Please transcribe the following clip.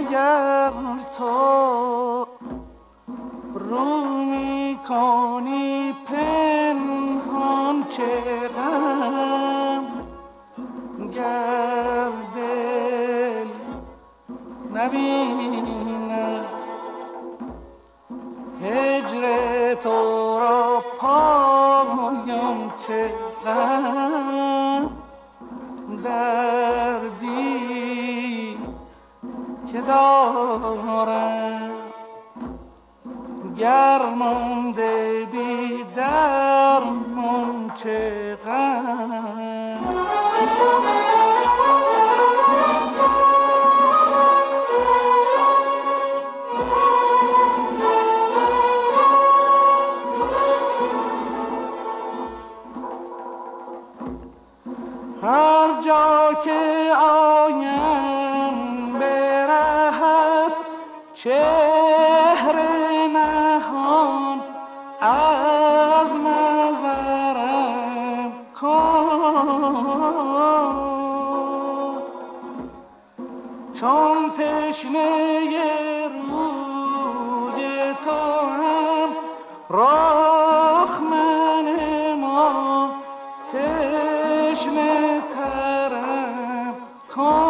اگر تو رو میکنی پنهان چه غم، گر دل نبیند هجر تو را پایم چه غم، دردی که دارم گر مانده بی درمان چه غم. هر جا که آیم به رهت چهره نهان از نظرم کن، چون تشنه روی تو هم رخ منما تشنه ترم کن.